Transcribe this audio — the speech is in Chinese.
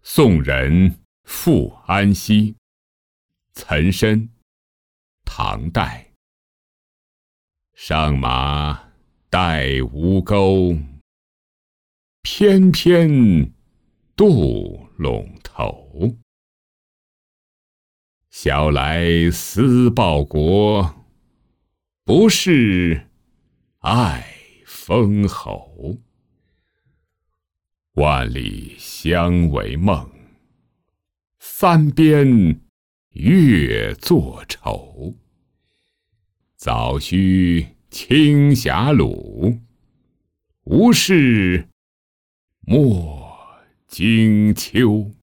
宋人傅安西，岑参，唐代。上马带吴钩，翩翩渡陇头。小来思报国，不是爱封侯。万里相为梦，三边月作愁。早须青霞鲁，无事莫惊秋。